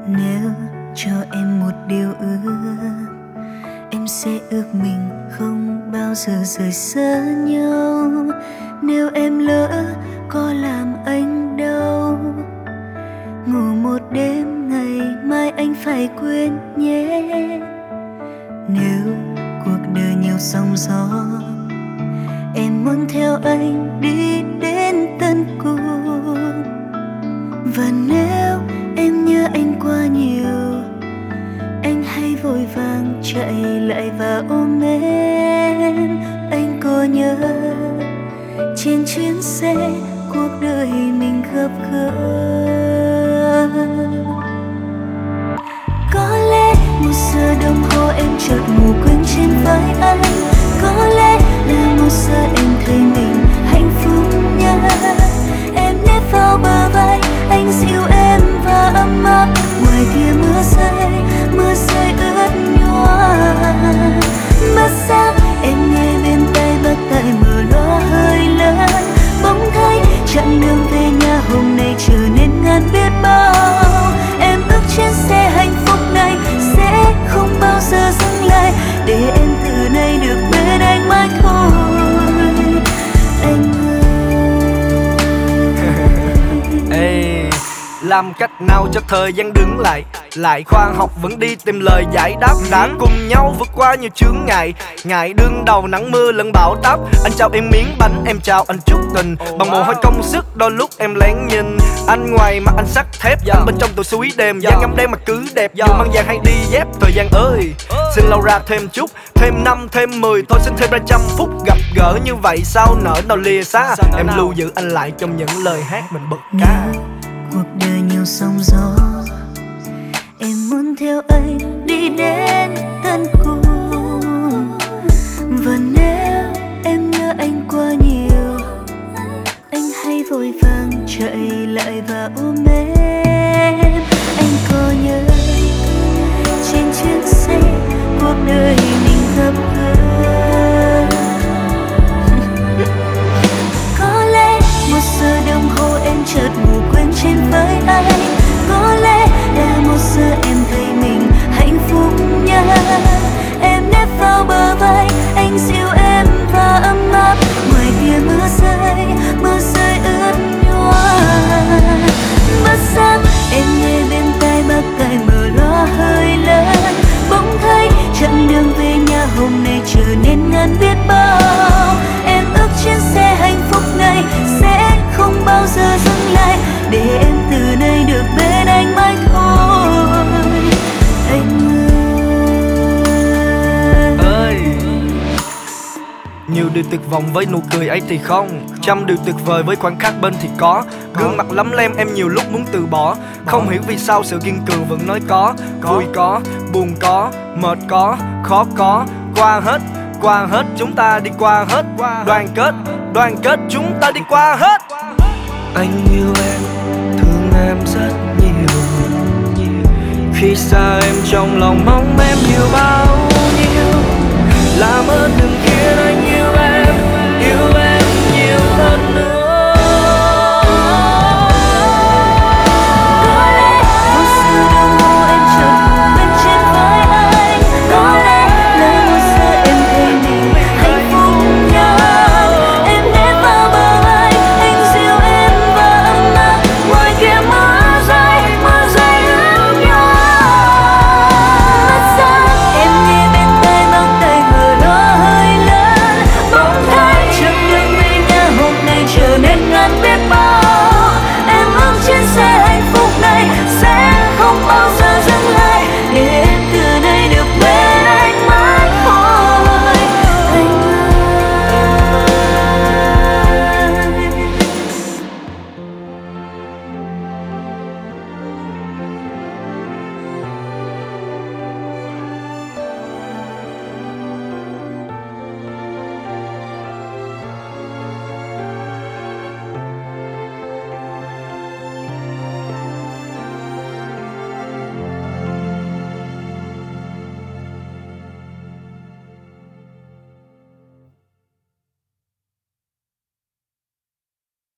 Nếu cho em một điều ước, em sẽ ước mình không bao giờ rời xa nhau. Nếu em lỡ có làm anh đau, ngủ một đêm ngày mai anh phải quên nhé. Nếu cuộc đời nhiều sóng gió, em muốn theo anh đi đến tận cùng. Và nếu em nhớ anh quá nhiều, anh hãy vội vàng chạy lại và ôm em. Anh có nhớ trên chuyến xe cuộc đời mình gặp gỡ? Có lẽ một giờ đồng hồ em chợt ngủ quên trên vai anh. Có lẽ là một giờ em thấy mình hạnh phúc nhất. Em nép vào bờ vai anh dịu em và ấm áp. Ngoài kia mưa rơi ướt nhòa. Mất sáng em nghe bên tai bác tài mở loa hơi lớn. Bỗng thấy chặng đường về nhà hôm nay trở nên ngàn biết bao. Em ước trên xe hạnh phúc này sẽ không bao giờ dừng lại, để em từ nay được bên anh mãi thôi. Anh ơi, làm cách nào cho thời gian đứng lại? Lại khoa học vẫn đi tìm lời giải đáp. Đã cùng nhau vượt qua nhiều chướng ngại, ngày đương đầu nắng mưa lẫn bão táp. Anh trao em miếng bánh, em trao anh chút tình. Bằng mồ hôi công sức đôi lúc em lén nhìn. Anh ngoài mặt anh sắt thép, anh bên trong tụi suối đêm. Da ngăm đen mà cứ đẹp, dù mang vàng hay đi dép. Thời gian ơi, xin lâu ra thêm chút, thêm 5, thêm 10, thôi xin thêm 300 phút. Gặp gỡ như vậy sao nỡ nào lìa xa. Em lưu giữ anh lại trong những lời hát mình bật ca. cuộc đời nhiều sóng gió, em muốn theo anh đi đến tận cùng. Và nếu em nhớ anh quá nhiều, anh hãy vội vàng chạy lại và ôm em. Anh có nhớ trên chuyến xe cuộc đời mình gặp gỡ? Có lẽ một giờ đồng hồ em chợt ngủ quên trên vai anh. Có lẽ là một giờ em thấy mình hạnh phúc nhất. Em nép vào bờ vai anh dịu em và ấm áp. Ngoài kia mưa rơi ướt nhòa. Mất sáng em nghe bên tai bác tài mở loa hơi lớn. Bỗng thấy chặng đường về nhà hôm nay trở nên ngàn biết bao. Em ước trên xe hạnh phúc này sẽ không bao giờ dừng lại, để em từ nay được bên anh mãi thôi. Anh ơi, nhiều điều tuyệt vọng với nụ cười ấy thì không, trăm điều tuyệt vời với khoảnh khắc bên thì có. Gương mặt lấm lem em nhiều lúc muốn từ bỏ, không hiểu vì sao sự kiên cường vẫn nói có. Vui có, buồn có, mệt có, khó có, qua hết chúng ta đi qua hết. Đoàn kết chúng ta đi qua hết. Anh yêu em, thương em rất nhiều. Khi xa em trong lòng mong em nhiều bao nhiêu. Làm ơn đừng